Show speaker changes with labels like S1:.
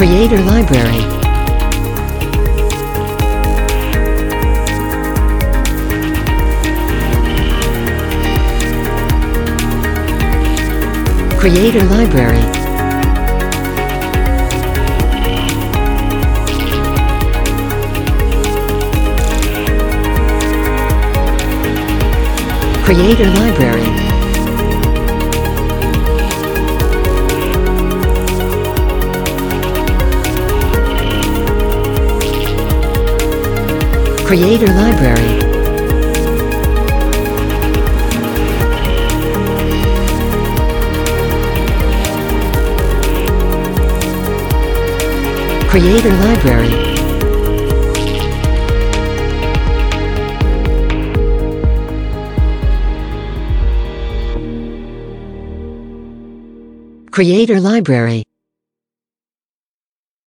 S1: Creator Library. Creator Library. Creator Library. Creator Library. Creator Library. Creator Library.